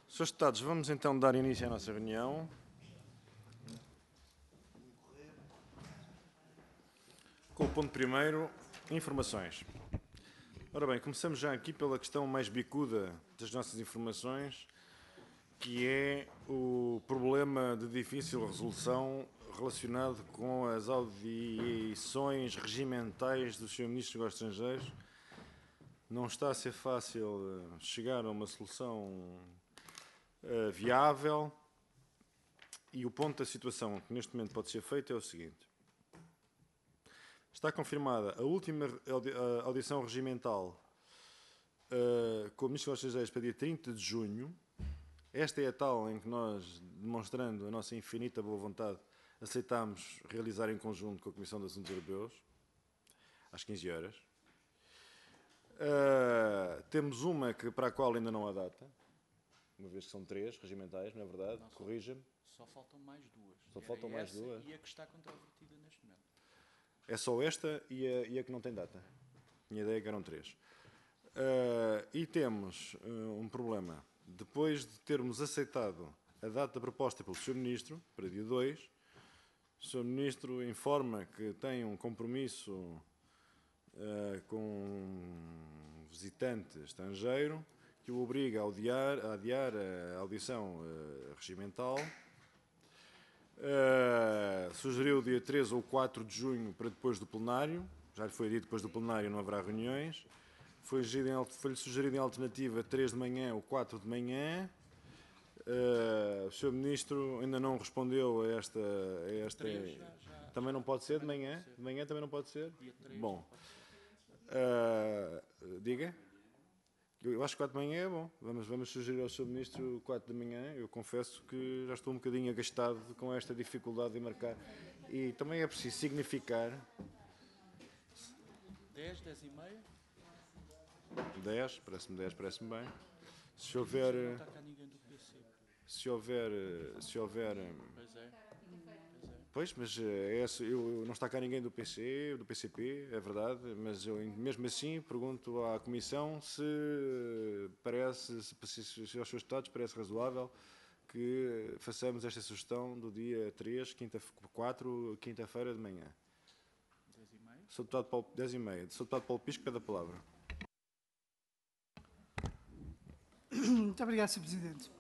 Senhores deputados, vamos então dar início à nossa reunião. Com o ponto primeiro, informações. Ora bem, começamos já aqui pela questão mais bicuda das nossas informações, que é o problema de difícil resolução relacionado com as audições regimentais do Sr. Ministro dos Negócios Estrangeiros. Não está a ser fácil chegar a uma solução viável, e o ponto da situação que neste momento pode ser feito é o seguinte. Está confirmada a última audição regimental com o Ministro dos Negócios Estrangeiros para dia 30 de junho. Esta é a tal em que nós, demonstrando a nossa infinita boa vontade, aceitámos realizar em conjunto com a Comissão de Assuntos Europeus, às 15 horas. Temos uma para a qual ainda não há data, uma vez que são 3 regimentais, não é verdade? Corrija-me. Só faltam mais 2. Só faltam mais 2. E a que está controvertida neste momento. É só esta e a que não tem data. Minha ideia é que eram 3. E temos um problema. Depois de termos aceitado a data proposta pelo Sr. Ministro, para dia 2, o Sr. Ministro informa que tem um compromisso com um visitante estrangeiro que o obriga a adiar a audição regimental. Sugeriu dia 3 ou 4 de junho para depois do plenário. Já lhe foi dito que depois do plenário não haverá reuniões. Foi-lhe sugerido em alternativa 3 de manhã ou 4 de manhã. O Sr. Ministro ainda não respondeu a esta... 3 também não pode ser de manhã? De manhã também não pode ser? Dia 3 bom. Diga? Eu acho que 4 de manhã é bom. Vamos sugerir ao Sr. Ministro 4 de manhã. Eu confesso que já estou um bocadinho agastado com esta dificuldade de marcar. E também é preciso significar... 10, 10 e meia? 10, parece-me bem. Se houver... Não está cá ninguém do PC. Se houver... Pois é. Pois, mas não está cá ninguém do PC, do PCP, é verdade, mas eu mesmo assim pergunto à Comissão se aos seus estados parece razoável que façamos esta sugestão do dia 3, 4, quinta-feira de manhã. 10 e meia? Sr. Deputado Paulo, 10 e meia. Sr. Deputado Paulo Pisco, pede a palavra. Muito obrigado, Sr. Presidente.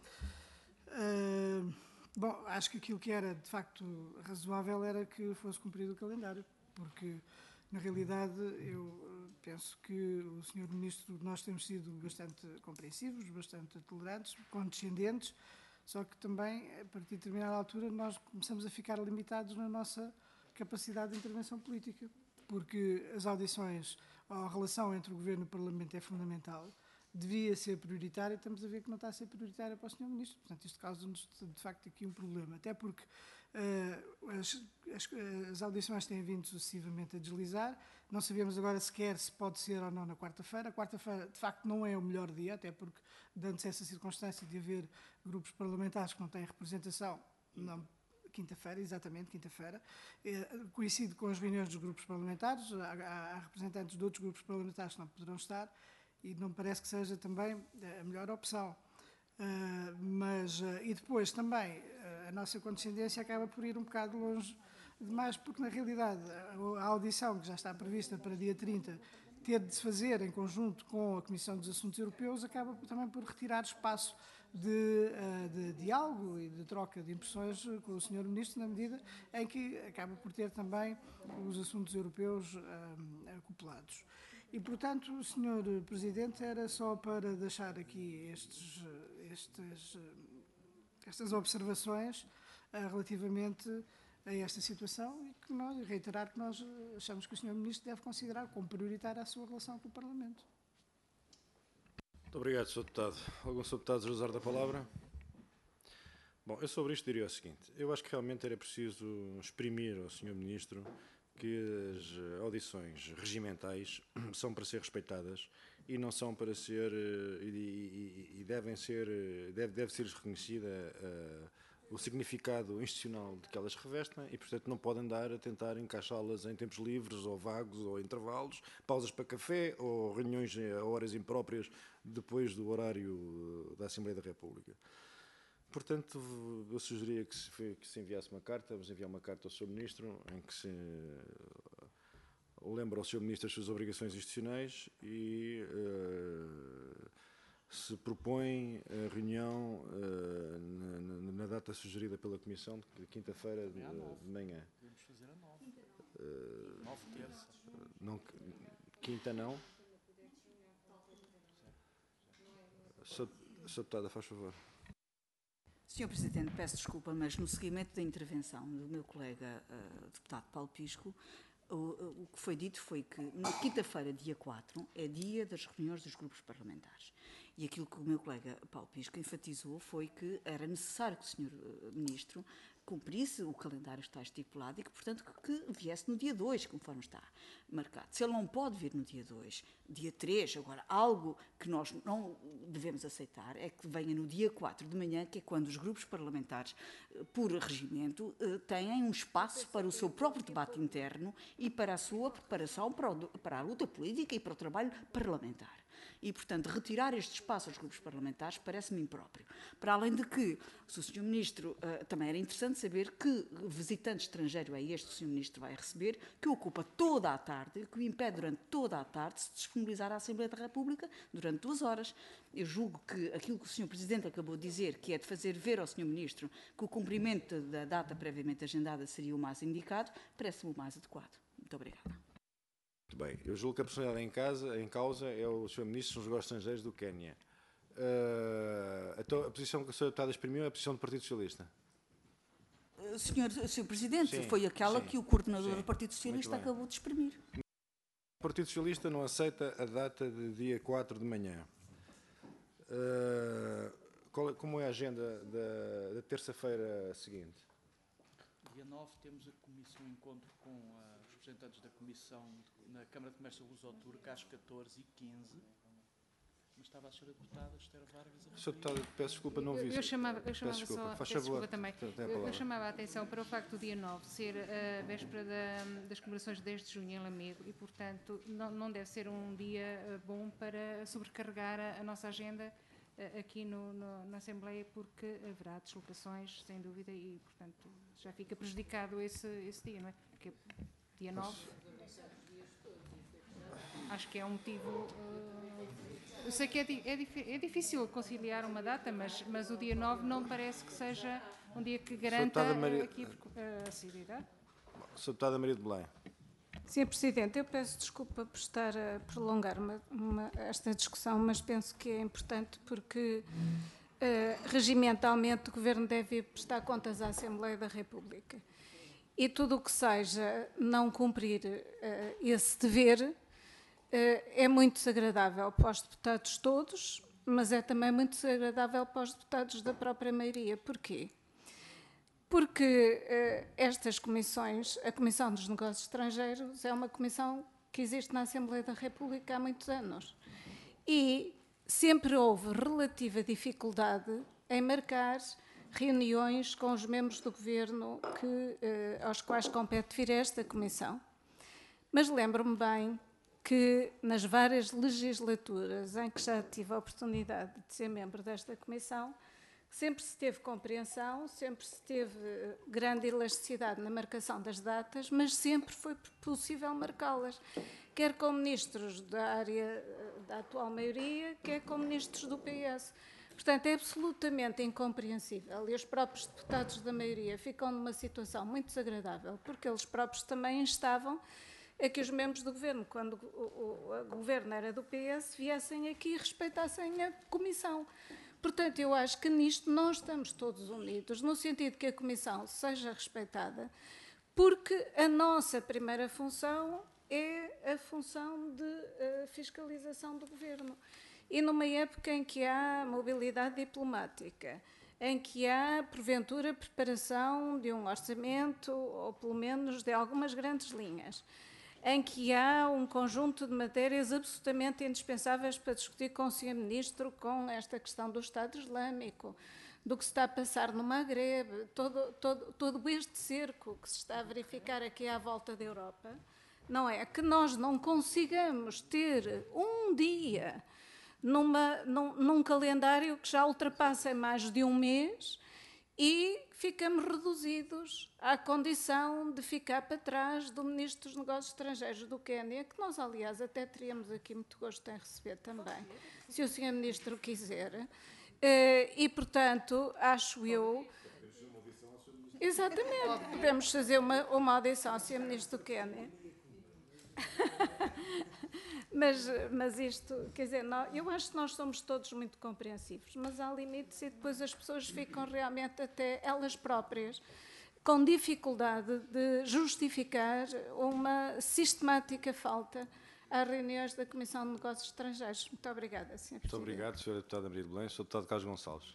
Bom, acho que aquilo que era, de facto, razoável era que fosse cumprido o calendário, porque, na realidade, eu penso que o Sr. Ministro, nós temos sido bastante compreensivos, bastante tolerantes, condescendentes, só que também, a partir de determinada altura, nós começamos a ficar limitados na nossa capacidade de intervenção política, porque as audições, a relação entre o Governo e o Parlamento é fundamental, devia ser prioritária, estamos a ver que não está a ser prioritária para o Sr. Ministro. Portanto, isto causa-nos, de facto, aqui um problema. Até porque as audições têm vindo sucessivamente a deslizar. Não sabemos agora sequer se pode ser ou não na quarta-feira. A quarta-feira, de facto, não é o melhor dia, até porque, dando-se essa circunstância de haver grupos parlamentares que não têm representação, não, quinta-feira, exatamente, quinta-feira, coincide com as reuniões dos grupos parlamentares. Há representantes de outros grupos parlamentares que não poderão estar, e não me parece que seja também a melhor opção. E depois também a nossa condescendência acaba por ir um bocado longe demais, porque na realidade a audição que já está prevista para dia 30 ter de se fazer em conjunto com a Comissão dos Assuntos Europeus acaba também por retirar espaço de diálogo e de troca de impressões com o Sr. Ministro, na medida em que acaba por ter também os assuntos europeus acoplados. E, portanto, Sr. Presidente, era só para deixar aqui estas observações relativamente a esta situação e que reiterar que nós achamos que o Sr. Ministro deve considerar como prioritária a sua relação com o Parlamento. Muito obrigado, Sr. Deputado. Algum Sr. Deputado deseja usar da palavra? Bom, eu sobre isto diria o seguinte. Eu acho que realmente era preciso exprimir ao Sr. Ministro que as audições regimentais são para ser respeitadas e não são para ser e devem ser deve ser reconhecida o significado institucional de que elas revestem e, portanto, não podem dar a tentar encaixá-las em tempos livres ou vagos ou intervalos, pausas para café ou reuniões a horas impróprias depois do horário da Assembleia da República. Portanto, eu sugeria que se enviasse uma carta, vamos enviar uma carta ao Sr. Ministro, em que se lembra ao Sr. Ministro as suas obrigações institucionais e se propõe a reunião na data sugerida pela Comissão, de quinta-feira de manhã. Podemos fazer a 9. 9 terça. Não, quinta não. Sr. Deputada, faz favor. Sr. Presidente, peço desculpa, mas no seguimento da intervenção do meu colega deputado Paulo Pisco, o que foi dito foi que na quinta-feira, dia 4, é dia das reuniões dos grupos parlamentares. E aquilo que o meu colega Paulo Pisco enfatizou foi que era necessário que o Sr. Ministro cumprisse o calendário que está estipulado e que, portanto, que viesse no dia 2, conforme está marcado. Se ele não pode vir no dia 2, dia 3, agora, algo que nós não devemos aceitar é que venha no dia 4 de manhã, que é quando os grupos parlamentares, por regimento, têm um espaço para o seu próprio debate interno e para a sua preparação para a luta política e para o trabalho parlamentar. E, portanto, retirar este espaço aos grupos parlamentares parece-me impróprio. Para além de que, se o Sr. Ministro, também era interessante saber que visitante estrangeiro é este que o Sr. Ministro vai receber, que ocupa toda a tarde, que o impede durante toda a tarde se disponibilizar à Assembleia da República durante 2 horas. Eu julgo que aquilo que o Sr. Presidente acabou de dizer, que é de fazer ver ao Sr. Ministro que o cumprimento da data previamente agendada seria o mais indicado, parece-me o mais adequado. Muito obrigada. Muito bem, eu julgo que a personalidade em causa é o Sr. Ministro dos Negócios Estrangeiros do Quénia. Então, a posição que a Sra. Deputada exprimiu é a posição do Partido Socialista? Sr. Presidente, Sim, foi aquela sim, que o coordenador sim, do Partido Socialista muito bem. acabou de exprimir. O Partido Socialista não aceita a data de dia 4 de manhã. Como é a agenda da terça-feira seguinte? Dia 9 temos um encontro com os representantes da Comissão na Câmara de Comércio Luso-Turca às 14h15. Mas estava a Sra. Deputada Esther Vargas a Sra. Deputada, peço desculpa, não vi. Eu chamava Peço desculpa, só, faz peço favor. desculpa também. Eu chamava a atenção para o facto do dia 9 ser a véspera das comemorações de 10 de junho em Lamego e, portanto, não deve ser um dia bom para sobrecarregar a nossa agenda aqui na Assembleia, porque haverá deslocações, sem dúvida, e, portanto, já fica prejudicado esse dia, não é? Porque dia 9... Acho que é um motivo... eu sei que é difícil conciliar uma data, mas o dia 9 não parece que seja um dia que garanta aqui a assiduidade. Sra. Deputada Maria de Belém. Sr. Presidente, eu peço desculpa por estar a prolongar esta discussão, mas penso que é importante porque regimentalmente o Governo deve prestar contas à Assembleia da República. E tudo o que seja não cumprir esse dever é muito desagradável para os deputados todos, mas é também muito desagradável para os deputados da própria maioria. Porquê? Porque estas comissões, a Comissão dos Negócios Estrangeiros é uma comissão que existe na Assembleia da República há muitos anos e sempre houve relativa dificuldade em marcar reuniões com os membros do Governo aos quais compete vir esta comissão. Mas lembro-me bem que nas várias legislaturas em que já tive a oportunidade de ser membro desta comissão, sempre se teve compreensão, sempre se teve grande elasticidade na marcação das datas, mas sempre foi possível marcá-las, quer com ministros da área da atual maioria, quer com ministros do PS. Portanto, é absolutamente incompreensível e os próprios deputados da maioria ficam numa situação muito desagradável, porque eles próprios também instavam a que os membros do Governo, quando o Governo era do PS, viessem aqui e respeitassem a Comissão. Portanto, eu acho que nisto nós estamos todos unidos, no sentido que a Comissão seja respeitada, porque a nossa primeira função é a função de fiscalização do Governo. E numa época em que há mobilidade diplomática, em que há, porventura, preparação de um orçamento, ou pelo menos de algumas grandes linhas, em que há um conjunto de matérias absolutamente indispensáveis para discutir com o Sr. Ministro, com esta questão do Estado Islâmico, do que se está a passar no Magreb, todo este cerco que se está a verificar aqui à volta da Europa, não é que nós não consigamos ter um dia num calendário que já ultrapassa em mais de um mês e ficamos reduzidos à condição de ficar para trás do Ministro dos Negócios Estrangeiros do Quénia, que nós, aliás, até teríamos aqui muito gosto em receber também, se o Sr. Ministro quiser. E, portanto, acho eu... Exatamente, podemos fazer uma audição ao Sr. Ministro do Quénia. Mas isto, quer dizer, eu acho que nós somos todos muito compreensivos, mas há limites e depois as pessoas ficam realmente até elas próprias com dificuldade de justificar uma sistemática falta às reuniões da Comissão de Negócios Estrangeiros. Muito obrigada, Sr. Presidente. Muito obrigado, Sra. Deputada Maria de Belém. Sr. Deputado Carlos Gonçalves.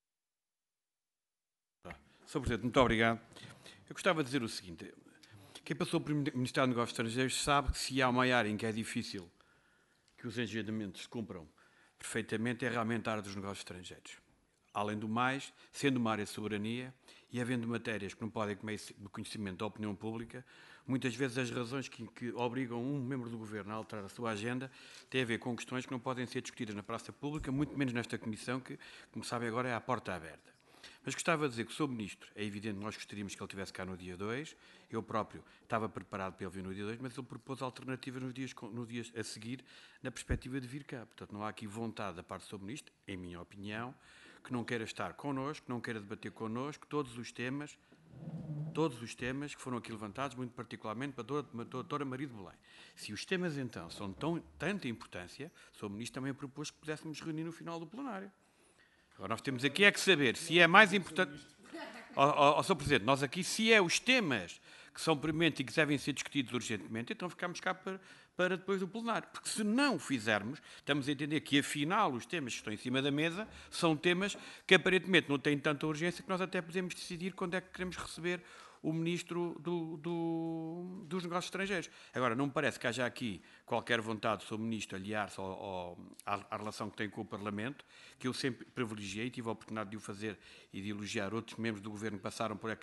Sr. Presidente, muito obrigado. Eu gostava de dizer o seguinte. Quem passou pelo Ministério dos Negócios Estrangeiros sabe que se há uma área em que é difícil que os agendamentos se cumpram perfeitamente é realmente a área dos negócios estrangeiros. Além do mais, sendo uma área de soberania e havendo matérias que não podem comer do conhecimento da opinião pública, muitas vezes as razões que obrigam um membro do Governo a alterar a sua agenda têm a ver com questões que não podem ser discutidas na praça pública, muito menos nesta Comissão que, como sabem, agora é à porta aberta. Mas gostava de dizer que o Sr. Ministro, é evidente que nós gostaríamos que ele estivesse cá no dia 2, eu próprio estava preparado para ele vir no dia 2, mas ele propôs alternativas nos dias a seguir, na perspectiva de vir cá. Portanto, não há aqui vontade da parte do Sr. Ministro, em minha opinião, que não queira estar connosco, que não queira debater connosco todos os temas que foram aqui levantados, muito particularmente para a doutora Maria de Belém. Se os temas, então, são de tanta importância, o Sr. Ministro também propôs que pudéssemos reunir no final do plenário. Agora, nós temos aqui é que saber se é mais importante... Sr. Presidente, nós aqui, se é os temas que são prementes e que devem ser discutidos urgentemente, então ficamos cá para depois do plenário. Porque se não o fizermos, estamos a entender que, afinal, os temas que estão em cima da mesa são temas que, aparentemente, não têm tanta urgência que nós até podemos decidir quando é que queremos receber o Ministro dos Negócios Estrangeiros. Agora, não me parece que haja aqui qualquer vontade do Sr. Ministro aliar-se à relação que tem com o Parlamento, que eu sempre privilegiei, tive a oportunidade de o fazer e de elogiar outros membros do Governo que passaram por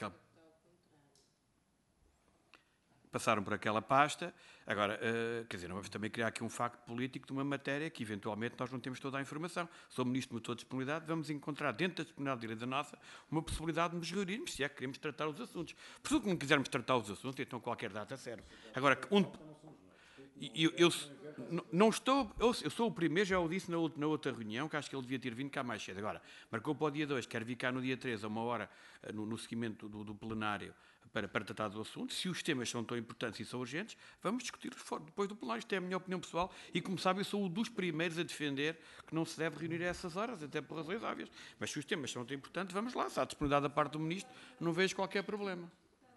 aquela pasta. Agora, quer dizer, não vamos também criar aqui um facto político de uma matéria que, eventualmente, nós não temos toda a informação. O Sr. Ministro mostrou disponibilidade, vamos encontrar, dentro da disponibilidade da nossa, uma possibilidade de nos reunirmos, se é que queremos tratar os assuntos. Por isso que não quisermos tratar os assuntos, então qualquer data serve. Agora, eu sou o primeiro, já o disse na outra reunião, que acho que ele devia ter vindo cá mais cedo. Agora, marcou para o dia 2, quer vir cá no dia 3, a 1 hora, no seguimento do plenário, para tratar do assunto. Se os temas são tão importantes e são urgentes, vamos discuti-los depois do plenário. Isto é a minha opinião pessoal e, como sabe, eu sou um dos primeiros a defender que não se deve reunir a essas horas, até por razões óbvias. Mas se os temas são tão importantes, vamos lá. Se há disponibilidade da parte do Ministro, não vejo qualquer problema.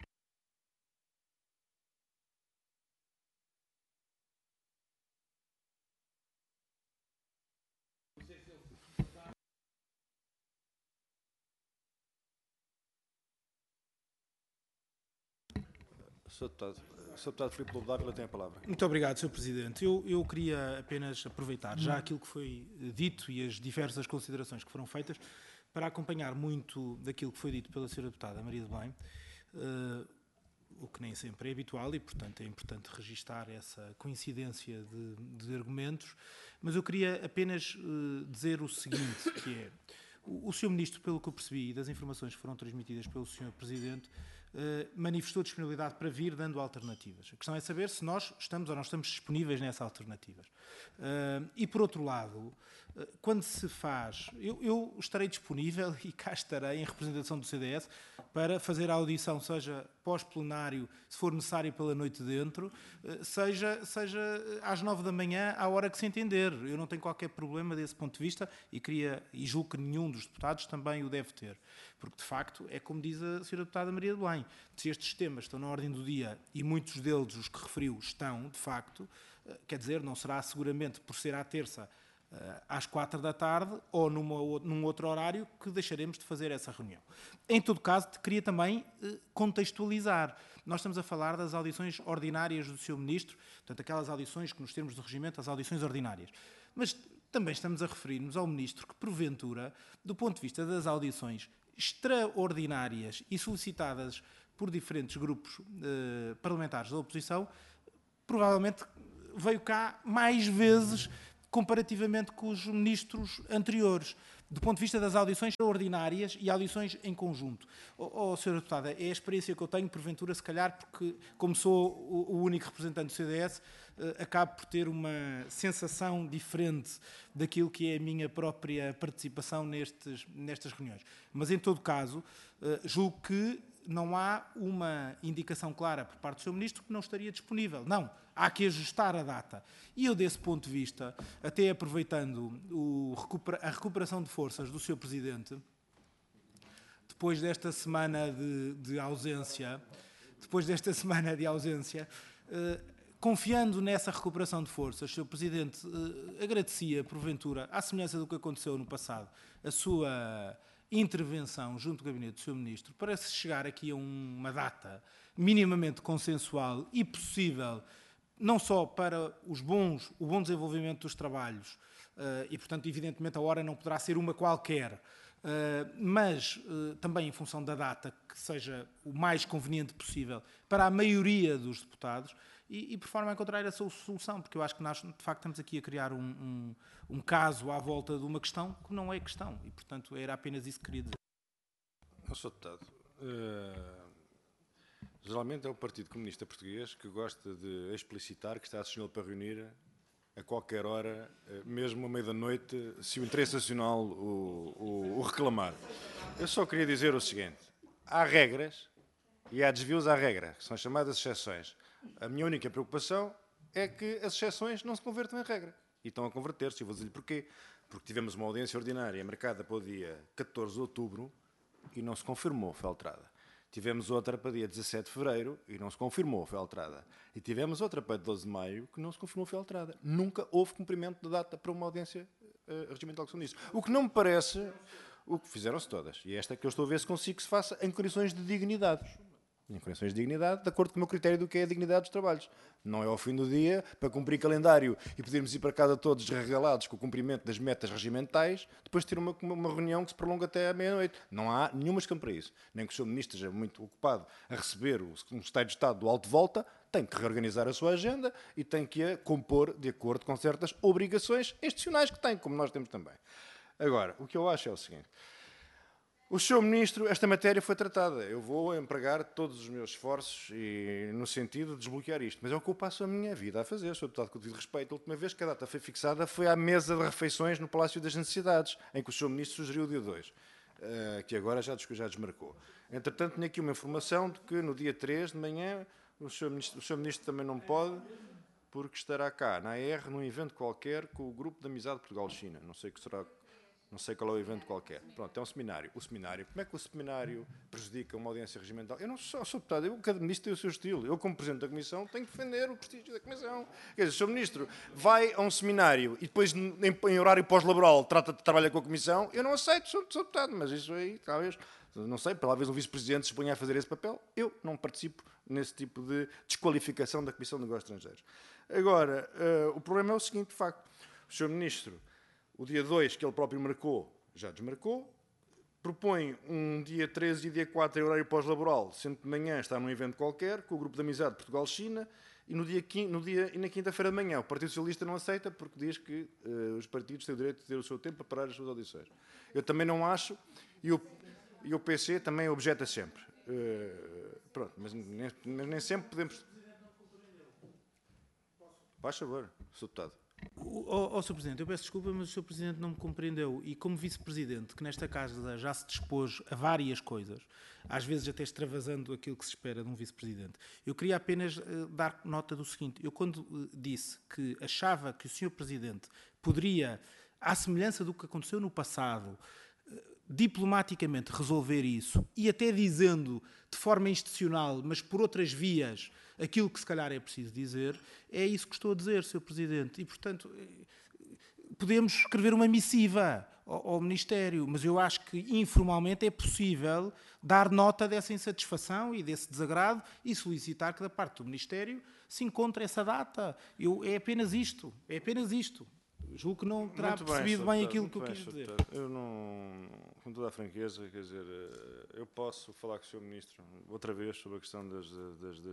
Sr. Deputado Filipe Lobo Dávila tem a palavra. Muito obrigado, Sr. Presidente. Eu queria apenas aproveitar já aquilo que foi dito e as diversas considerações que foram feitas para acompanhar muito daquilo que foi dito pela Sra. Deputada Maria de Belém, o que nem sempre é habitual e, portanto, é importante registar essa coincidência de argumentos, mas eu queria apenas dizer o seguinte, que é, o Sr. Ministro, pelo que eu percebi e das informações que foram transmitidas pelo Sr. Presidente, manifestou disponibilidade para vir dando alternativas. A questão é saber se nós estamos ou não estamos disponíveis nessas alternativas. E, por outro lado, quando se faz... Eu estarei disponível e cá estarei em representação do CDS para fazer a audição, seja pós-plenário, se for necessário pela noite dentro, seja às 9 da manhã, à hora que se entender. Eu não tenho qualquer problema desse ponto de vista e julgo que nenhum dos deputados também o deve ter. Porque, de facto, é como diz a Sra. Deputada Maria de Belém, se estes temas estão na ordem do dia e muitos deles, os que referiu, estão, de facto, quer dizer, não será seguramente por ser à terça às 4 da tarde ou num outro horário que deixaremos de fazer essa reunião. Em todo caso, queria também contextualizar. Nós estamos a falar das audições ordinárias do Sr. Ministro, portanto, aquelas audições que, nos termos do regimento, as audições ordinárias. Mas também estamos a referir-nos ao Ministro que, porventura, do ponto de vista das audições extraordinárias e solicitadas por diferentes grupos parlamentares da oposição, provavelmente veio cá mais vezes comparativamente com os ministros anteriores, do ponto de vista das audições ordinárias e audições em conjunto. Sra. Deputada, é a experiência que eu tenho, porventura, se calhar, porque, como sou o único representante do CDS, acabo por ter uma sensação diferente daquilo que é a minha própria participação nestas reuniões. Mas, em todo caso, julgo que não há uma indicação clara por parte do Sr. Ministro que não estaria disponível. Não, há que ajustar a data. E eu, desse ponto de vista, até aproveitando a recuperação de forças do Sr. Presidente, depois desta semana de ausência, confiando nessa recuperação de forças, Sr. Presidente, agradecia, porventura, à semelhança do que aconteceu no passado, a sua intervenção junto do gabinete do Sr. Ministro para se chegar aqui a uma data minimamente consensual e possível, não só para o bom desenvolvimento dos trabalhos, e, portanto, evidentemente, a hora não poderá ser uma qualquer, mas também em função da data que seja o mais conveniente possível para a maioria dos deputados e por forma a encontrar essa solução, porque eu acho que nós, de facto, estamos aqui a criar um caso à volta de uma questão que não é questão e, portanto, era apenas isso que queria dizer. Sr. Deputado, geralmente é o Partido Comunista Português que gosta de explicitar que está disponível para reunir a qualquer hora, mesmo à meia-da-noite, se o interesse nacional o reclamar. Eu só queria dizer o seguinte: há regras e há desvios à regra, que são chamadas exceções. A minha única preocupação é que as exceções não se convertam em regra. E estão a converter-se. Eu vou dizer-lhe porquê. Porque tivemos uma audiência ordinária marcada para o dia 14 de outubro e não se confirmou, foi alterada. Tivemos outra para dia 17 de fevereiro e não se confirmou, foi alterada. E tivemos outra para 12 de maio que não se confirmou, foi alterada. Nunca houve cumprimento da data para uma audiência regimental que se disse. O que não me parece, o que fizeram-se todas. E esta que eu estou a ver se consigo que se faça em condições de dignidade. Em condições de dignidade, de acordo com o meu critério do que é a dignidade dos trabalhos. Não é ao fim do dia, para cumprir calendário e podermos ir para casa todos regalados com o cumprimento das metas regimentais, depois ter uma reunião que se prolonga até à meia-noite. Não há nenhuma questão para isso. Nem que o Sr. Ministro esteja muito ocupado a receber um Secretário de Estado do alto de volta, tem que reorganizar a sua agenda e tem que a compor de acordo com certas obrigações institucionais que tem, como nós temos também. Agora, o que eu acho é o seguinte: o Sr. Ministro, esta matéria foi tratada. Eu vou empregar todos os meus esforços no sentido de desbloquear isto. Mas é o que eu passo a minha vida a fazer, Sr. Deputado, com o devido respeito. A última vez que a data foi fixada foi à mesa de refeições no Palácio das Necessidades, em que o Sr. Ministro sugeriu o dia 2, que agora já desmarcou. Entretanto, tinha aqui uma informação de que no dia 3 de manhã o Sr. Ministro também não pode, porque estará cá, na AR, num evento qualquer, com o Grupo de Amizade Portugal-China. Não sei qual é o evento qualquer. Pronto, é um seminário. O seminário, como é que o seminário prejudica uma audiência regimental? Eu não sou deputado, cada ministro tem o seu estilo. Eu, como Presidente da Comissão, tenho que defender o prestígio da Comissão. Quer dizer, o Sr. Ministro vai a um seminário e depois, em horário pós-laboral, trabalha com a Comissão, eu não aceito, sou deputado, mas isso aí, talvez, não sei, talvez um Vice-Presidente se ponha a fazer esse papel. Eu não participo nesse tipo de desqualificação da Comissão de Negócios Estrangeiros. Agora, o problema é o seguinte, de facto, o Sr. Ministro, o dia 2, que ele próprio marcou, já desmarcou. Propõe um dia 13 e dia 4 em horário pós-laboral, sendo que de manhã está num evento qualquer, com o Grupo de Amizade Portugal-China, e na quinta-feira de manhã o Partido Socialista não aceita, porque diz que os partidos têm o direito de ter o seu tempo para parar as suas audições. Eu também não acho, e o PC também objeta sempre. Pronto, mas nem sempre podemos... Faz favor, Sr. Deputado. Sr. Presidente, eu peço desculpa, mas o Sr. Presidente não me compreendeu. E como Vice-Presidente, que nesta casa já se dispôs a várias coisas, às vezes até extravasando aquilo que se espera de um Vice-Presidente, eu queria apenas dar nota do seguinte. Eu, quando disse que achava que o Sr. Presidente poderia, à semelhança do que aconteceu no passado, diplomaticamente resolver isso, e até dizendo de forma institucional, mas por outras vias, aquilo que se calhar é preciso dizer, é isso que estou a dizer, Sr. Presidente. E, portanto, podemos escrever uma missiva ao Ministério, mas eu acho que informalmente é possível dar nota dessa insatisfação e desse desagrado e solicitar que da parte do Ministério se encontre essa data. É apenas isto, é apenas isto. Julgo que não terá percebido bem aquilo que eu quis dizer. Eu não, com toda a franqueza, quer dizer, eu posso falar com o Sr. Ministro outra vez sobre a questão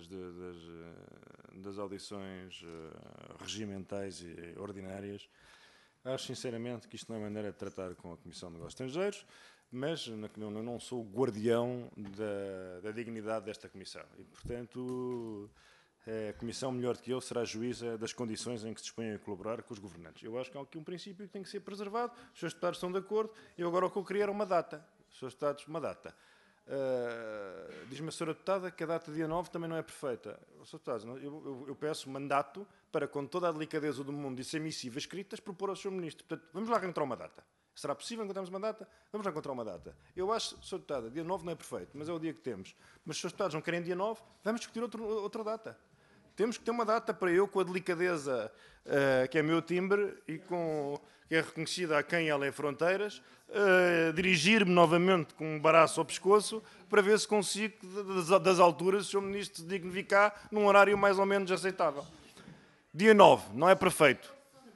das audições regimentais e ordinárias, Acho sinceramente que isto não é maneira de tratar com a Comissão de Negócios Estrangeiros, mas não sou o guardião da dignidade desta Comissão. E, portanto, a Comissão, melhor do que eu, será juíza das condições em que se dispõe a colaborar com os governantes. Eu acho que há aqui um princípio que tem que ser preservado, os seus deputados estão de acordo, eu agora o que eu queria era uma data. Os seus deputados, uma data. Diz-me a senhora deputada que a data dia 9 também não é perfeita. Senhor deputado, eu peço mandato para, com toda a delicadeza do mundo e sem missivas escritas, propor ao Sr. Ministro. Portanto, vamos lá encontrar uma data. Será possível encontrarmos uma data? Vamos lá encontrar uma data. Eu acho, Sr. Deputada, dia 9 não é perfeito, mas é o dia que temos. Mas se os deputados não querem dia 9, vamos discutir outra data. Temos que ter uma data para eu, com a delicadeza que é meu timbre e que é reconhecida a quem ela é fronteiras, dirigir-me novamente com um baraço ao pescoço para ver se consigo, das alturas, o Sr. Ministro se dignificar num horário mais ou menos aceitável. Dia 9, não é perfeito.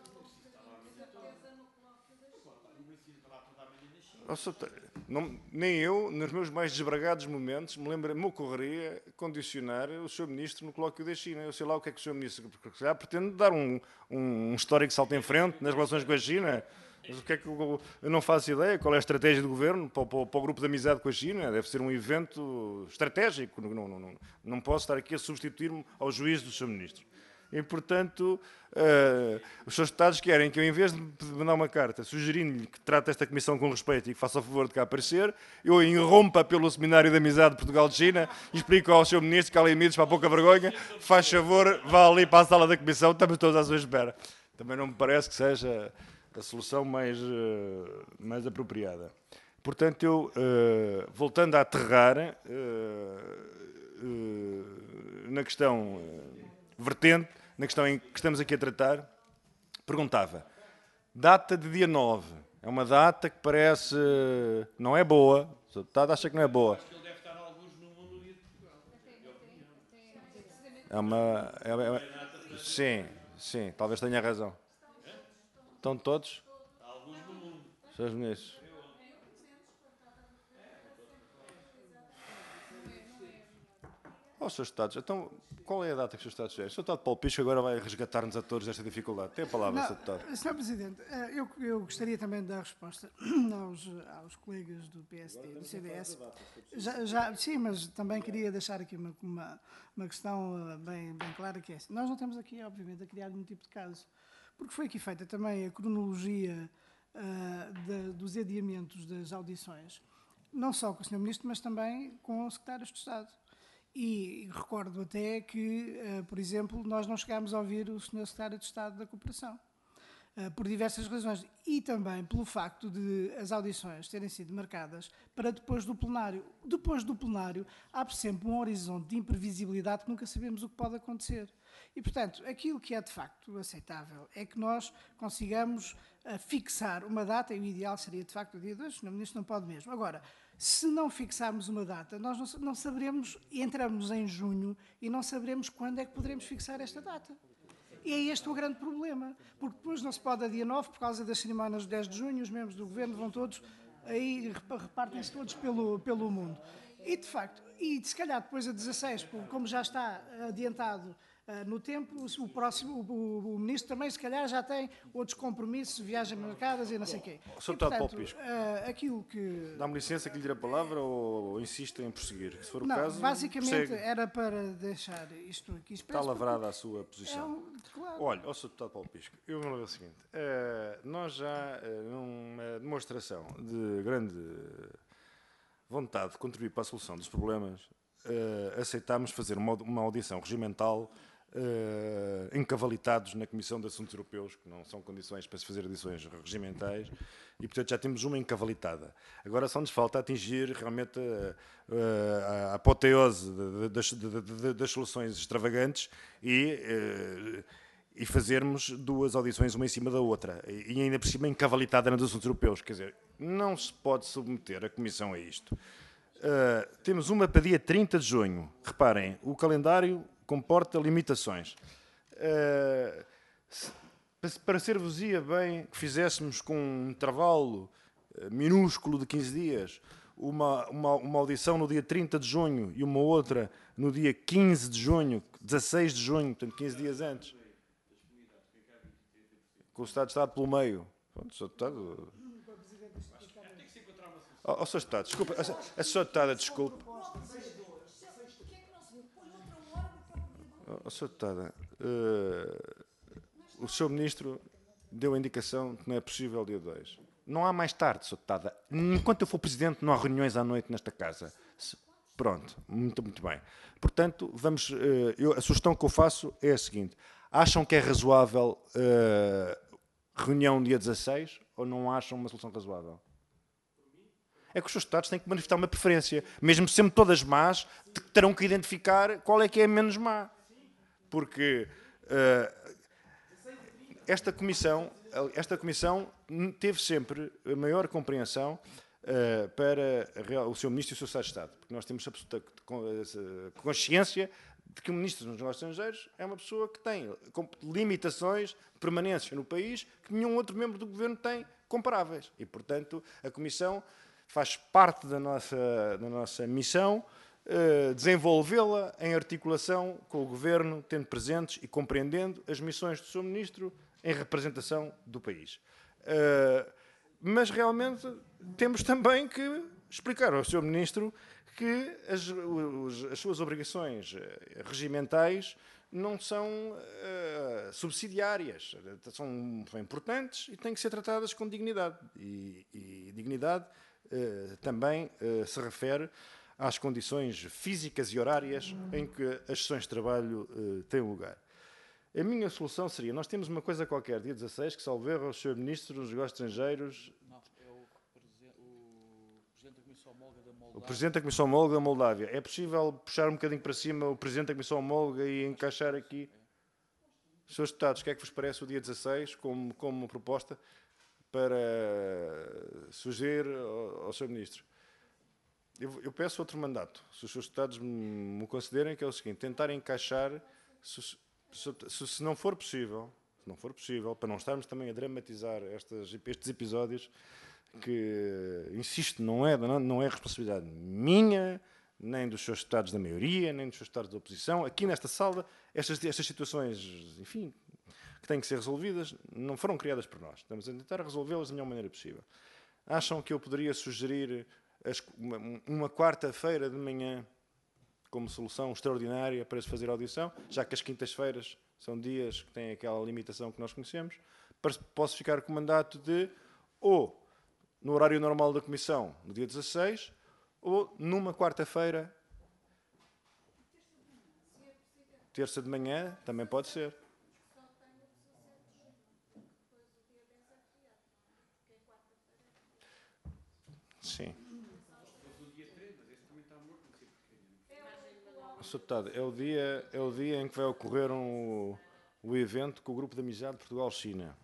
Nem eu, nos meus mais desbragados momentos, me ocorreria condicionar o Sr. Ministro no colóquio da China. Eu sei lá o que é que o Sr. Ministro pretende dar um histórico salto em frente nas relações com a China. Mas o que é que eu não faço ideia? Qual é a estratégia do Governo para o grupo de amizade com a China? Deve ser um evento estratégico. Não posso estar aqui a substituir-me ao juízo do Sr. Ministro. E, portanto, os seus deputados querem que eu, em vez de mandar uma carta sugerindo-lhe que trate esta comissão com respeito e que faça o favor de cá aparecer, eu irrompa pelo Seminário de Amizade de Portugal-China e explico ao Sr. Ministro que há limites para a pouca vergonha, faz favor, vá ali para a sala da comissão, estamos todos à sua espera. Também não me parece que seja a solução mais apropriada. Portanto, eu, voltando a aterrar na questão vertente, na questão em que estamos aqui a tratar, perguntava, data de dia 9, é uma data que parece, não é boa, o deputado acha que não é boa. Acho que ele deve estar alguns no mundo dia de Portugal. Sim, talvez tenha razão. Estão todos? Alguns no mundo. Seus ministros. Os seus deputados, então, qual é a data que os seus deputados têm? O Sr. Deputado Paulo Pisco agora vai resgatar-nos a todos desta dificuldade. Tem a palavra, Sr. Deputado. Sr. Presidente, eu gostaria também de dar resposta aos colegas do PSD, do CDS. Sim, mas também queria deixar aqui uma questão bem clara, que é assim. Nós não estamos aqui, obviamente, a criar nenhum tipo de caso, porque foi aqui feita também a cronologia dos adiamentos das audições, não só com o Sr. Ministro, mas também com os secretários de Estado. E recordo até que, por exemplo, nós não chegámos a ouvir o Sr. Secretário de Estado da Cooperação, por diversas razões, e também pelo facto de as audições terem sido marcadas para depois do plenário. Depois do plenário, abre sempre um horizonte de imprevisibilidade que nunca sabemos o que pode acontecer. E, portanto, aquilo que é de facto aceitável é que nós consigamos fixar uma data, e o ideal seria de facto o dia 2, o Sr. Ministro não pode mesmo. Agora, se não fixarmos uma data, nós não saberemos, entramos em junho e não saberemos quando é que poderemos fixar esta data. E é este o grande problema, porque depois não se pode a dia 9, por causa das cerimónias do 10 de junho, os membros do Governo vão todos, aí repartem-se todos pelo mundo. E, de facto, se calhar depois a 16, como já está adiantado no tempo, o Ministro também, se calhar, já tem outros compromissos, viagens marcadas e não sei o quê. Sr. Deputado Paulo Pisco, aquilo que... dá-me licença que lhe tire a palavra ou insiste em prosseguir? Se for o Não, caso, basicamente prossegue. era para deixar isto aqui expresso. Está lavrada a sua posição. Claro. Olha, Sr. Deputado Paulo Pisco, eu vou dizer o seguinte. Nós já, numa demonstração de grande vontade de contribuir para a solução dos problemas, aceitámos fazer uma audição regimental encavalitados na Comissão de Assuntos Europeus, que não são condições para se fazer audições regimentais, e, portanto, já temos uma encavalitada. Agora só nos falta atingir realmente a apoteose das soluções extravagantes e fazermos duas audições uma em cima da outra, e ainda por cima encavalitada nos assuntos europeus. Quer dizer, não se pode submeter a Comissão a isto. Temos uma para dia 30 de junho. Reparem, o calendário comporta limitações. Para ser-vos-ia bem que fizéssemos com um intervalo minúsculo de 15 dias, uma audição no dia 30 de junho e uma outra no dia 15 de junho, 16 de junho, portanto 15 dias antes, com o Estado de Estado pelo meio. Pronto, Sr. Deputado... Sr. Deputado, desculpa. A Sra. Deputada, desculpe. Sra. Deputada, o Sr. Ministro deu a indicação que não é possível dia 2. Não há mais tarde, Sra. Deputada. Enquanto eu for Presidente, não há reuniões à noite nesta casa. Pronto, muito bem. Portanto, vamos, a sugestão que eu faço é a seguinte. Acham que é razoável reunião dia 16 ou não acham uma solução razoável? É que os seus deputados têm que manifestar uma preferência. Mesmo sendo todas más, terão que identificar qual é que é a menos má. Porque esta comissão teve sempre a maior compreensão para o seu Ministro e o seu Secretário de Estado. Porque nós temos absoluta consciência de que o Ministro dos Negócios Estrangeiros é uma pessoa que tem limitações de permanência no país que nenhum outro membro do Governo tem comparáveis. E, portanto, a Comissão faz parte da nossa missão desenvolvê-la em articulação com o Governo, tendo presentes e compreendendo as missões do seu Ministro em representação do país. Mas, realmente, temos também que explicar ao seu Ministro que as suas obrigações regimentais não são subsidiárias, são importantes e têm que ser tratadas com dignidade. E dignidade também se refere às condições físicas e horárias em que as sessões de trabalho têm lugar. A minha solução seria, nós temos uma coisa qualquer, dia 16, que salvo erro, o Sr. Ministro dos Negócios Estrangeiros... Não, é o Presidente da Comissão Homóloga da Moldávia. O Presidente da Comissão Homóloga da Moldávia. É possível puxar um bocadinho para cima o Presidente da Comissão Homóloga e encaixar aqui? Srs. Deputados, o que é que vos parece o dia 16 como uma proposta para sugerir ao Sr. Ministro? Eu peço outro mandato, se os Srs. Deputados me considerem, que é o seguinte, tentar encaixar, se não for possível, para não estarmos também a dramatizar estes episódios, que, insisto, não é responsabilidade minha, nem dos Srs. Deputados da maioria, nem dos Srs. Deputados da oposição. Aqui nesta sala, estas situações, enfim, que têm que ser resolvidas, não foram criadas por nós. Estamos a tentar resolvê-las da melhor maneira possível. Acham que eu poderia sugerir uma quarta-feira de manhã como solução extraordinária para se fazer audição, já que as quintas-feiras são dias que têm aquela limitação que nós conhecemos, posso ficar com o mandato de ou no horário normal da Comissão, no dia 16, ou numa quarta-feira, terça de manhã, também pode ser. Sim. Sr. Deputado, é o dia em que vai ocorrer o evento com o Grupo de Amizade Portugal-China.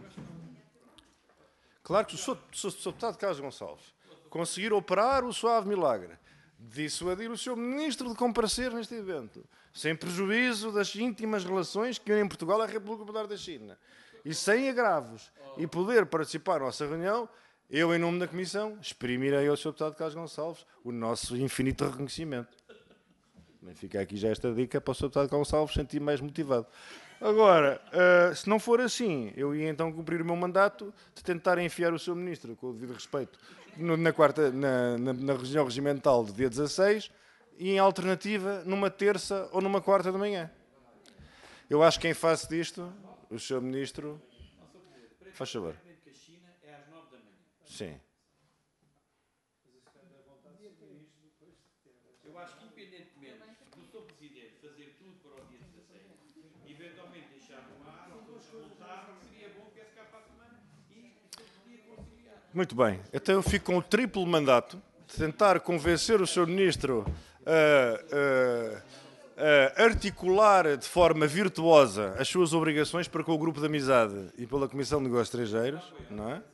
Claro que o Sr. Deputado Carlos Gonçalves conseguir operar o suave milagre, dissuadir o Sr. Ministro de comparecer neste evento, sem prejuízo das íntimas relações que unem Portugal à República Popular da China, e sem agravos, e poder participar da nossa reunião, eu, em nome da Comissão, exprimirei ao Sr. Deputado Carlos Gonçalves o nosso infinito reconhecimento. Fica aqui já esta dica para o Sr. Deputado Gonçalves sentir mais motivado. Agora, se não for assim, eu ia então cumprir o meu mandato de tentar enfiar o Sr. Ministro, com o devido respeito, na reunião regimental do dia 16 e, em alternativa, numa terça ou numa quarta de manhã. Eu acho que em face disto, o Sr. Ministro... Faz favor. Sim. Eu acho que, independentemente do Sr. Presidente fazer tudo para o dia 16, eventualmente deixar no ar, ou voltar, seria bom que esse cá para a semana e se podia conciliar. Muito bem. Então eu fico com o triplo mandato de tentar convencer o Sr. Ministro a articular de forma virtuosa as suas obrigações para com o Grupo de Amizade e pela Comissão de Negócios Estrangeiros, não é?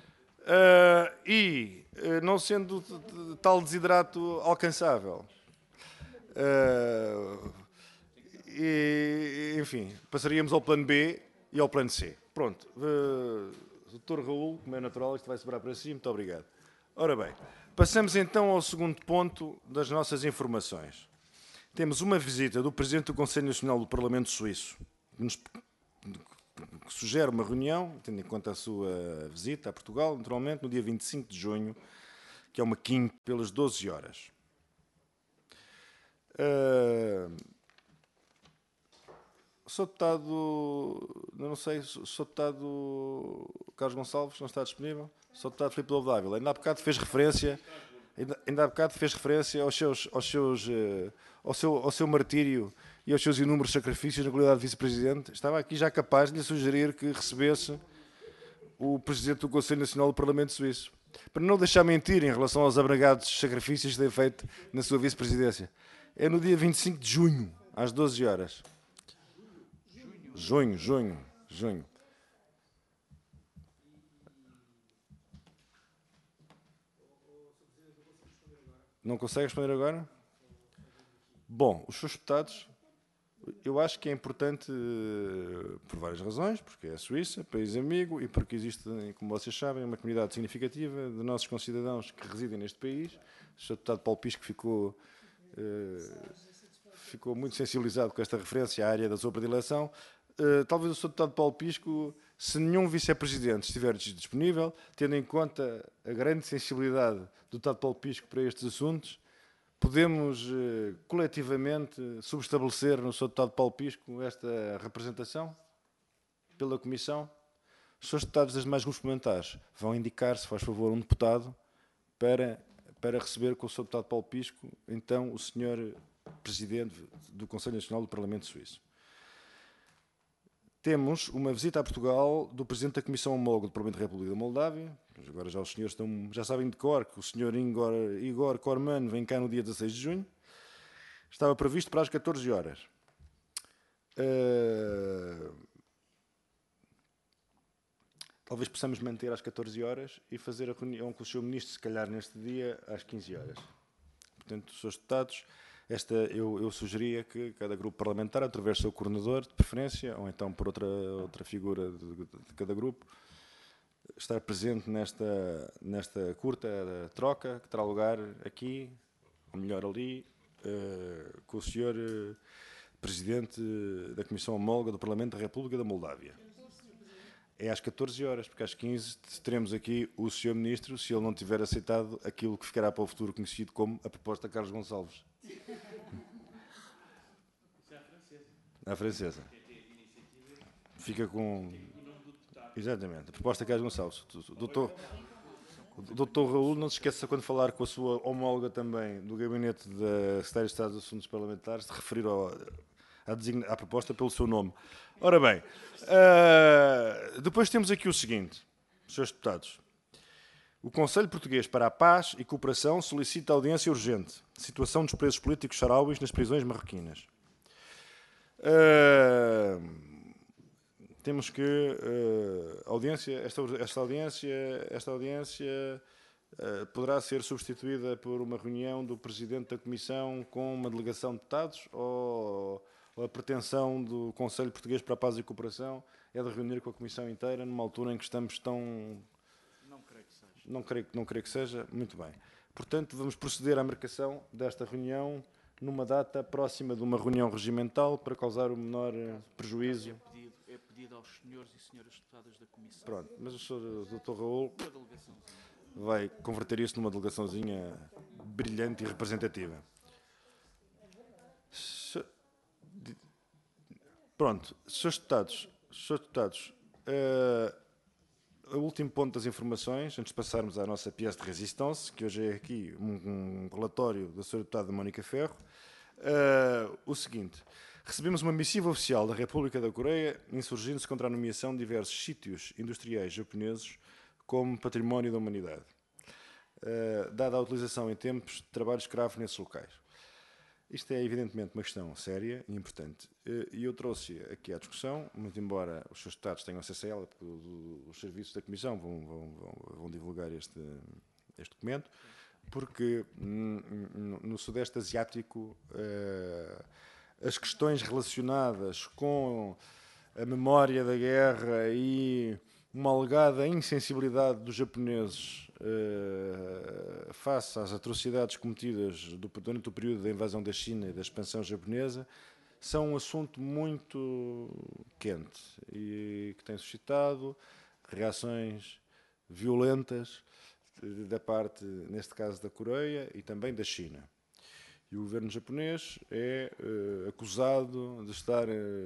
E, não sendo tal desidrato alcançável, e, enfim, passaríamos ao plano B e ao plano C. Pronto. Dr. Raul, como é natural, isto vai sobrar para si. Muito obrigado. Ora bem, passamos então ao segundo ponto das nossas informações. Temos uma visita do Presidente do Conselho Nacional do Parlamento Suíço, que que sugere uma reunião, tendo em conta a sua visita a Portugal, naturalmente, no dia 25 de junho, que é uma quinta, pelas 12 horas. Sr. Deputado, não sei, Sr. Deputado Carlos Gonçalves não está disponível? Sr. Deputado Filipe Lobo Dávila, ainda há bocado fez referência, ao seu martírio e aos seus inúmeros sacrifícios na qualidade de vice-presidente. Estava aqui já capaz de lhe sugerir que recebesse o presidente do Conselho Nacional do Parlamento Suíço, para não deixar mentir em relação aos abnegados sacrifícios que tem feito na sua vice-presidência. É no dia 25 de junho, às 12 horas. Junho. Não consegue responder agora? Bom, os seus deputados, eu acho que é importante, por várias razões, porque é a Suíça, país amigo, e porque existe, como vocês sabem, uma comunidade significativa de nossos concidadãos que residem neste país. O Sr. Deputado Paulo Pisco ficou muito sensibilizado com esta referência à área da sua predileção. Talvez o Sr. Deputado Paulo Pisco, se nenhum vice-presidente estiver disponível, tendo em conta a grande sensibilidade do Deputado Paulo Pisco para estes assuntos, podemos coletivamente subestabelecer no Sr. Deputado Paulo Pisco esta representação pela Comissão. Os Srs. Deputados das demais grupos parlamentares vão indicar, se faz favor, um deputado para receber com o Sr. Deputado Paulo Pisco, então, o Sr. Presidente do Conselho Nacional do Parlamento Suíço. Temos uma visita a Portugal do Presidente da Comissão Homóloga do Parlamento da República da Moldávia. Agora já os senhores já sabem de cor que o Sr. Igor Corman vem cá no dia 16 de junho. Estava previsto para as 14 horas. Talvez possamos manter às 14 horas e fazer a reunião com o Sr. Ministro, se calhar neste dia, às 15 horas. Portanto, Srs. Deputados, eu sugeria que cada grupo parlamentar, através do seu coordenador, de preferência, ou então por outra figura de cada grupo, estar presente nesta curta troca que terá lugar aqui, ou melhor ali, com o Sr. Presidente da Comissão Homóloga do Parlamento da República da Moldávia. É às 14 horas, porque às 15 teremos aqui o Sr. Ministro, se ele não tiver aceitado aquilo que ficará para o futuro conhecido como a proposta de Carlos Gonçalves. À francesa. Fica com... Exatamente. A proposta de Carlos Gonçalves. O doutor Raul, não se esqueça, quando falar com a sua homóloga também do Gabinete da Secretária de Estado dos Assuntos Parlamentares, de referir à proposta pelo seu nome. Ora bem, depois temos aqui o seguinte, Srs. Deputados. O Conselho Português para a Paz e Cooperação solicita audiência urgente. Situação dos presos políticos sarauis nas prisões marroquinas. Temos que esta audiência poderá ser substituída por uma reunião do Presidente da Comissão com uma delegação de deputados, ou a pretensão do Conselho Português para a Paz e Cooperação é de reunir com a Comissão inteira numa altura em que estamos tão... Não creio que seja. Não creio que seja. Muito bem. Portanto, vamos proceder à marcação desta reunião numa data próxima de uma reunião regimental para causar o menor prejuízo. É pedido aos senhores e senhoras deputadas da Comissão. Pronto, mas o Sr. Dr. Raul vai converter isso numa delegaçãozinha brilhante e representativa. Pronto, Srs. Deputados, o último ponto das informações, antes de passarmos à nossa pièce de résistance, que hoje é aqui um relatório da Sra. Deputada Mónica Ferro, o seguinte: recebemos uma missiva oficial da República da Coreia insurgindo-se contra a nomeação de diversos sítios industriais japoneses como património da humanidade, dada a utilização em tempos de trabalho escravo nesses locais. Isto é evidentemente uma questão séria e importante, e eu trouxe aqui à discussão, muito embora os seus deputados tenham acesso a ela, porque os serviços da Comissão vão divulgar este documento, porque no Sudeste Asiático as questões relacionadas com a memória da guerra e uma alegada insensibilidade dos japoneses face às atrocidades cometidas durante o período da invasão da China e da expansão japonesa são um assunto muito quente e que tem suscitado reações violentas da parte, neste caso, da Coreia e também da China. E o governo japonês é acusado de estar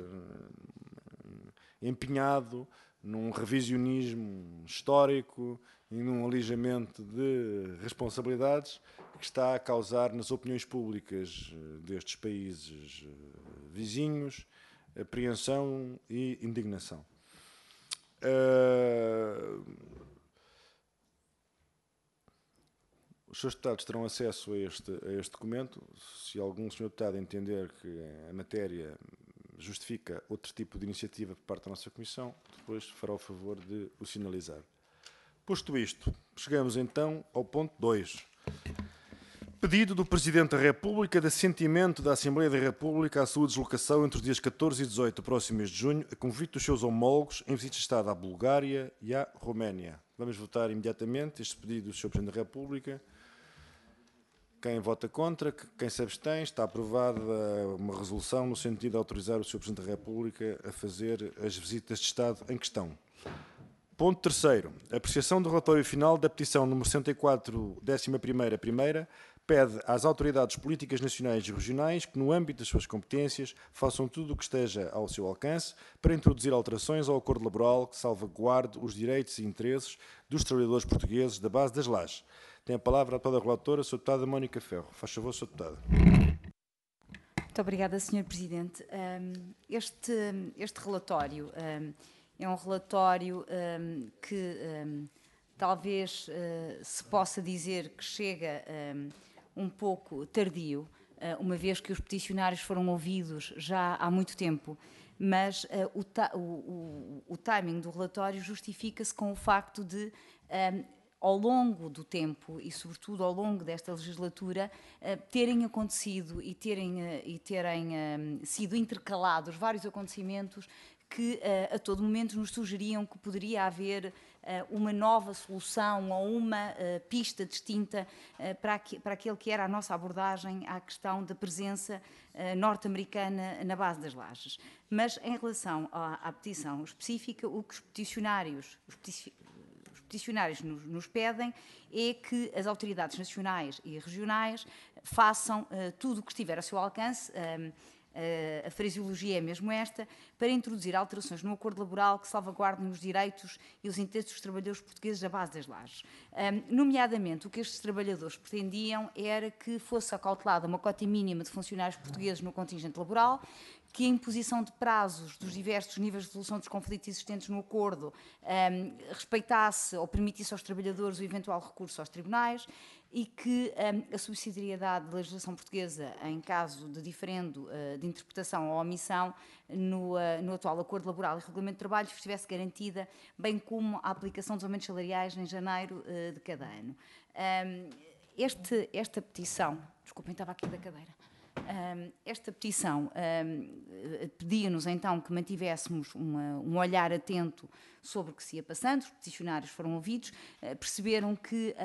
empenhado num revisionismo histórico e num alijamento de responsabilidades que está a causar nas opiniões públicas destes países vizinhos apreensão e indignação. Os seus deputados terão acesso a este documento. Se algum senhor deputado entender que a matéria justifica outro tipo de iniciativa por parte da nossa Comissão, depois fará o favor de o sinalizar. Posto isto, chegamos então ao ponto 2. Pedido do Presidente da República de assentimento da Assembleia da República à sua deslocação entre os dias 14 e 18 do próximo mês de junho, a convite dos seus homólogos em visita de Estado à Bulgária e à Roménia. Vamos votar imediatamente este pedido do Sr. Presidente da República. Quem vota contra, quem se abstém, está aprovada uma resolução no sentido de autorizar o Sr. Presidente da República a fazer as visitas de Estado em questão. Ponto 3º. Apreciação do relatório final da petição número 64, 11ª, pede às autoridades políticas nacionais e regionais que, no âmbito das suas competências, façam tudo o que esteja ao seu alcance para introduzir alterações ao acordo laboral que salvaguarde os direitos e interesses dos trabalhadores portugueses da base das lajes. Tem a palavra a toda a relatora, a Sra. Deputada Mónica Ferro. Faz favor, Sra. Deputada. Muito obrigada, Sr. Presidente. Este relatório é um relatório que talvez se possa dizer que chega um pouco tardio, uma vez que os peticionários foram ouvidos já há muito tempo, mas o timing do relatório justifica-se com o facto de, ao longo do tempo e, sobretudo, ao longo desta legislatura, terem acontecido e terem sido intercalados vários acontecimentos que a todo momento nos sugeriam que poderia haver uma nova solução ou uma pista distinta para aquele que era a nossa abordagem à questão da presença norte-americana na base das lajes. Mas, em relação à petição específica, o que os peticionários nos pedem é que as autoridades nacionais e regionais façam tudo o que estiver ao seu alcance, a fraseologia é mesmo esta, para introduzir alterações no acordo laboral que salvaguardem os direitos e os interesses dos trabalhadores portugueses à base das lajes. Nomeadamente, o que estes trabalhadores pretendiam era que fosse acautelada uma cota mínima de funcionários portugueses no contingente laboral, que a imposição de prazos dos diversos níveis de resolução dos conflitos existentes no acordo respeitasse ou permitisse aos trabalhadores o eventual recurso aos tribunais e que a subsidiariedade da legislação portuguesa, em caso de diferendo de interpretação ou omissão no atual acordo laboral e regulamento de trabalho, estivesse garantida, bem como a aplicação dos aumentos salariais em janeiro de cada ano. Esta petição, desculpem, estava aqui da cadeira. Esta petição pedia-nos então que mantivéssemos um olhar atento sobre o que se ia passando. Os peticionários foram ouvidos, perceberam que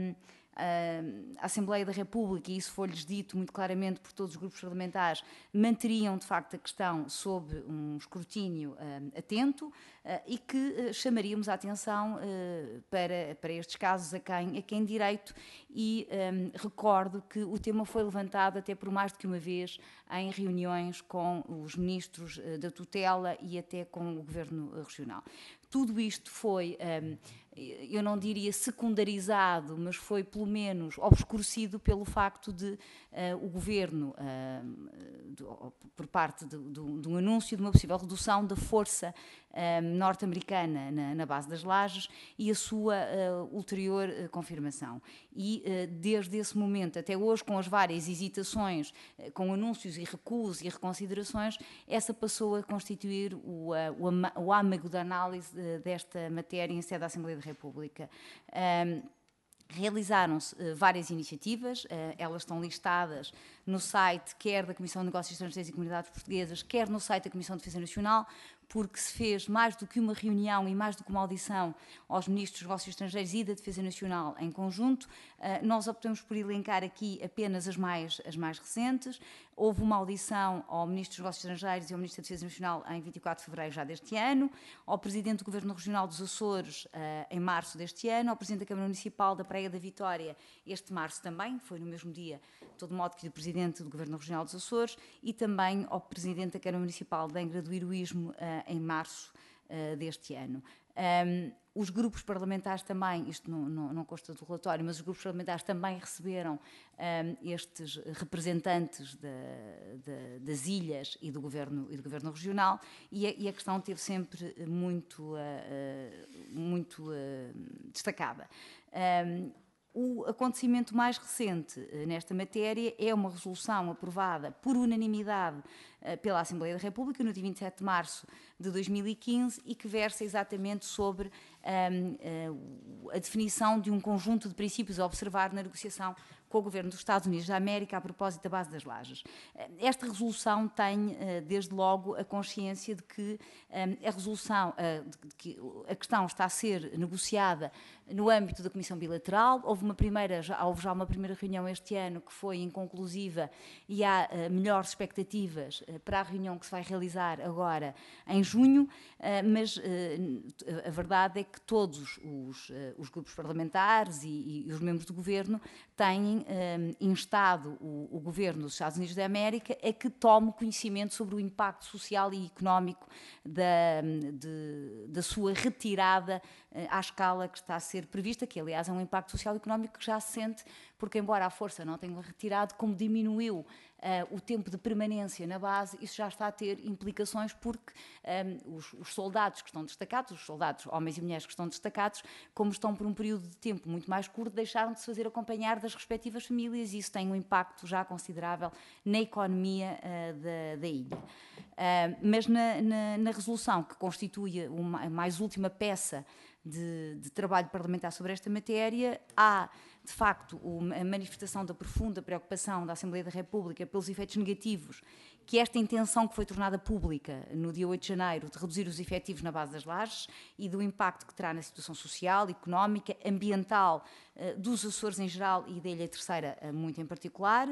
a Assembleia da República, e isso foi-lhes dito muito claramente por todos os grupos parlamentares, manteriam de facto a questão sob um escrutínio atento e que chamaríamos a atenção para estes casos a quem direito, e recordo que o tema foi levantado até por mais do que uma vez em reuniões com os ministros da tutela e até com o Governo Regional. Tudo isto foi, eu não diria secundarizado, mas foi pelo menos obscurecido pelo facto de o Governo, por parte de um anúncio de uma possível redução da força norte-americana na base das lajes e a sua ulterior confirmação. E desde esse momento até hoje, com as várias hesitações, com anúncios e recuos e reconsiderações, essa passou a constituir o âmago da análise desta matéria em sede da Assembleia da República. Realizaram-se várias iniciativas, elas estão listadas no site quer da Comissão de Negócios Estrangeiros e Comunidades Portuguesas, quer no site da Comissão de Defesa Nacional. porque se fez mais do que uma reunião e mais do que uma audição aos ministros dos Negócios Estrangeiros e da Defesa Nacional em conjunto. Nós optamos por elencar aqui apenas as mais recentes. Houve uma audição ao Ministro dos Negócios Estrangeiros e ao Ministro da Defesa Nacional em 24 de fevereiro já deste ano, ao Presidente do Governo Regional dos Açores em março deste ano, ao Presidente da Câmara Municipal da Praia da Vitória este março também, foi no mesmo dia, de todo modo que o Presidente do Governo Regional dos Açores, e também ao Presidente da Câmara Municipal de Angra do Heroísmo em março deste ano. Os grupos parlamentares também, isto não consta do relatório, mas os grupos parlamentares também receberam estes representantes das ilhas e do governo regional, e a questão teve sempre muito destacada. O acontecimento mais recente nesta matéria é uma resolução aprovada por unanimidade pela Assembleia da República no dia 27 de março de 2015 e que versa exatamente sobre a definição de um conjunto de princípios a observar na negociação com o Governo dos Estados Unidos da América a propósito da base das Lajes. Esta resolução tem, desde logo, a consciência de que a questão está a ser negociada no âmbito da Comissão Bilateral. Houve já uma primeira reunião este ano que foi inconclusiva e há melhores expectativas para a reunião que se vai realizar agora em junho, mas a verdade é que todos os grupos parlamentares e os membros do Governo têm instado o Governo dos Estados Unidos da América a que tome conhecimento sobre o impacto social e económico da sua retirada à escala que está a ser prevista, que aliás é um impacto social e económico que já se sente, porque embora a força não tenha retirado, como diminuiu o tempo de permanência na base, isso já está a ter implicações porque os soldados que estão destacados, os soldados, homens e mulheres que estão destacados, como estão por um período de tempo muito mais curto, deixaram de se fazer acompanhar das respectivas famílias e isso tem um impacto já considerável na economia da ilha. Mas na resolução que constitui a mais última peça de trabalho parlamentar sobre esta matéria, há, de facto, a manifestação da profunda preocupação da Assembleia da República pelos efeitos negativos que esta intenção que foi tornada pública no dia 8 de janeiro de reduzir os efetivos na base das Lajes e do impacto que terá na situação social, económica, ambiental dos Açores em geral e da Ilha Terceira muito em particular.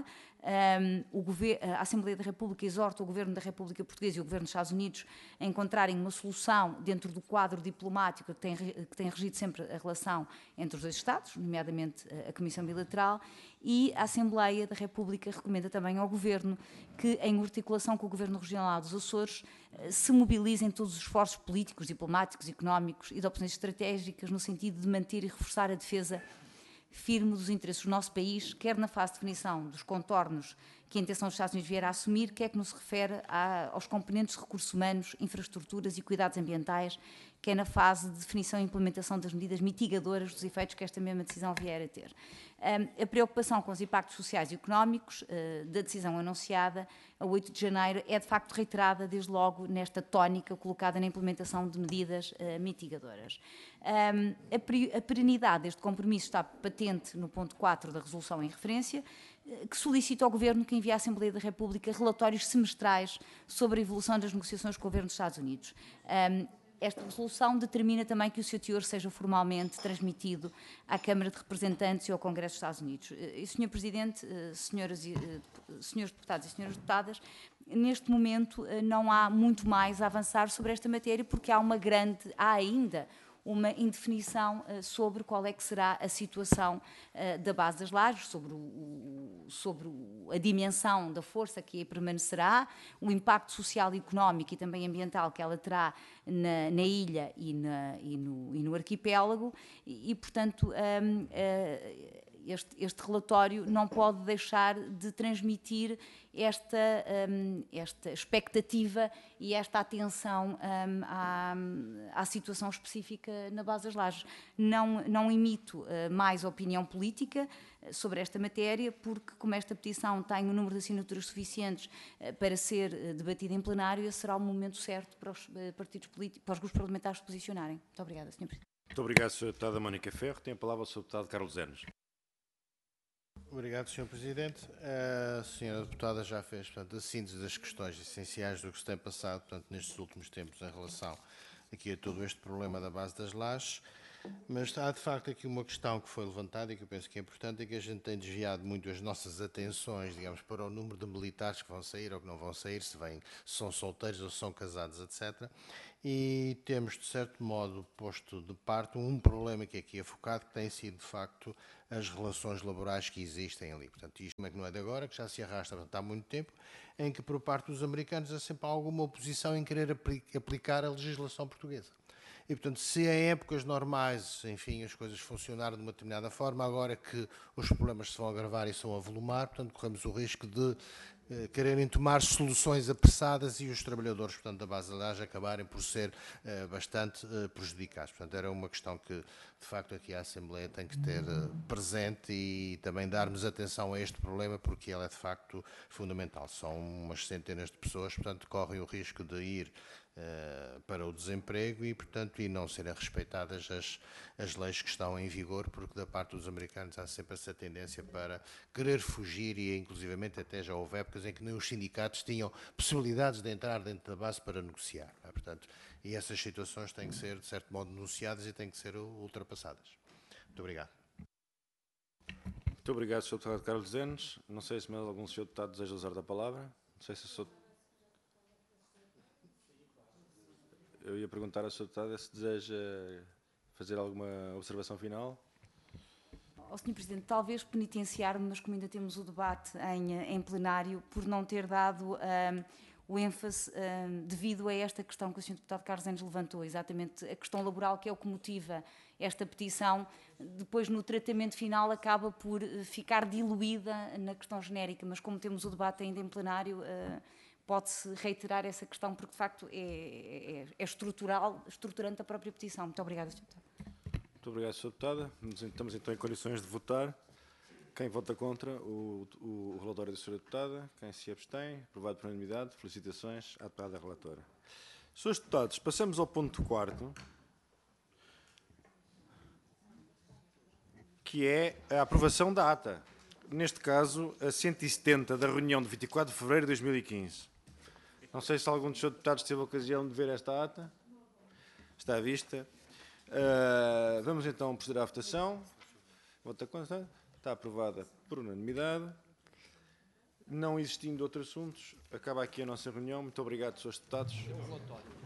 A Assembleia da República exorta o Governo da República Portuguesa e o Governo dos Estados Unidos a encontrarem uma solução dentro do quadro diplomático que tem regido sempre a relação entre os dois Estados, nomeadamente a Comissão Bilateral, e a Assembleia da República recomenda também ao Governo que, em articulação com o Governo Regional dos Açores, se mobilizem todos os esforços políticos, diplomáticos, económicos e de opções estratégicas no sentido de manter e reforçar a defesa firme dos interesses do nosso país, quer na fase de definição dos contornos que a intenção dos Estados Unidos vier a assumir, quer que no se refere aos componentes de recursos humanos, infraestruturas e cuidados ambientais, quer na fase de definição e implementação das medidas mitigadoras dos efeitos que esta mesma decisão vier a ter. A preocupação com os impactos sociais e económicos da decisão anunciada a 8 de janeiro é de facto reiterada desde logo nesta tónica colocada na implementação de medidas mitigadoras. A perenidade deste compromisso está patente no ponto 4 da resolução em referência, que solicita ao Governo que envie à Assembleia da República relatórios semestrais sobre a evolução das negociações com o Governo dos Estados Unidos. Esta resolução determina também que o seu teor seja formalmente transmitido à Câmara de Representantes e ao Congresso dos Estados Unidos. E, Sr. Presidente, senhores deputados e senhoras deputadas, neste momento não há muito mais a avançar sobre esta matéria porque há ainda uma indefinição sobre qual é que será a situação da base das Lajes, sobre a dimensão da força que aí permanecerá, o impacto social e económico e também ambiental que ela terá na ilha e no arquipélago e portanto, este relatório não pode deixar de transmitir esta expectativa e esta atenção à situação específica na base das Lajes. Não emito mais opinião política sobre esta matéria, porque como esta petição tem um número de assinaturas suficientes para ser debatida em plenário, esse será o momento certo para os partidos políticos, para os grupos parlamentares se posicionarem. Muito obrigada, Sr. Presidente. Muito obrigado, Sra. Deputada Mónica Ferro. Tem a palavra o Sr. Deputado Carlos Enes. Obrigado, Sr. Presidente. A senhora deputada já fez, portanto, a síntese das questões essenciais do que se tem passado, portanto, nestes últimos tempos em relação aqui a todo este problema da base das lajes, mas há de facto aqui uma questão que foi levantada e que eu penso que é importante, é que a gente tem desviado muito as nossas atenções, digamos, para o número de militares que vão sair ou que não vão sair, se são solteiros ou se são casados, etc. E temos, de certo modo, posto de parte um problema que aqui é focado, que tem sido, de facto, as relações laborais que existem ali. Portanto, isto é que não é de agora, que já se arrasta portanto, há muito tempo, em que, por parte dos americanos, há sempre alguma oposição em querer aplicar a legislação portuguesa. E, portanto, se em épocas normais, enfim, as coisas funcionaram de uma determinada forma, agora que os problemas se vão agravar e se vão avolumar, portanto, corremos o risco de quererem tomar soluções apressadas e os trabalhadores, portanto, da base da laje acabarem por ser bastante prejudicados. Portanto, era uma questão que, de facto, aqui a Assembleia tem que ter presente e também darmos atenção a este problema, porque ele é, de facto, fundamental. São umas centenas de pessoas, portanto, correm o risco de ir para o desemprego e, portanto, e não serem respeitadas as leis que estão em vigor, porque da parte dos americanos há sempre essa tendência para querer fugir e, inclusivamente, até já houve épocas em que nem os sindicatos tinham possibilidades de entrar dentro da base para negociar. Portanto, e essas situações têm que ser, de certo modo, denunciadas e têm que ser ultrapassadas. Muito obrigado. Muito obrigado, Sr. Deputado Carlos Enes. Não sei se mais algum Sr. Deputado deseja usar da palavra. Não sei se o Sr. Eu ia perguntar ao Sr. Deputado se deseja fazer alguma observação final. Sr. Presidente, talvez penitenciar-me, mas como ainda temos o debate em plenário, por não ter dado o ênfase devido a esta questão que o Sr. Deputado Carlos Enes levantou, exatamente a questão laboral, que é o que motiva esta petição, depois no tratamento final acaba por ficar diluída na questão genérica, mas como temos o debate ainda em plenário, pode-se reiterar essa questão, porque de facto é estruturante a própria petição. Muito obrigada, Sr. Deputado. Muito obrigado, Sr. Deputada. Estamos então em condições de votar. Quem vota contra o relatório da Sra. Deputada? Quem se abstém? Aprovado por unanimidade. Felicitações à deputada relatora. Srs. Deputados, passamos ao ponto 4º, que é a aprovação da ata. Neste caso, a 170 da reunião de 24 de fevereiro de 2015. Não sei se algum dos Srs. Deputados teve a ocasião de ver esta ata. Está à vista. Vamos então proceder à votação. Vota contra. Está aprovada por unanimidade. Não existindo outros assuntos, acaba aqui a nossa reunião. Muito obrigado, Srs. Deputados.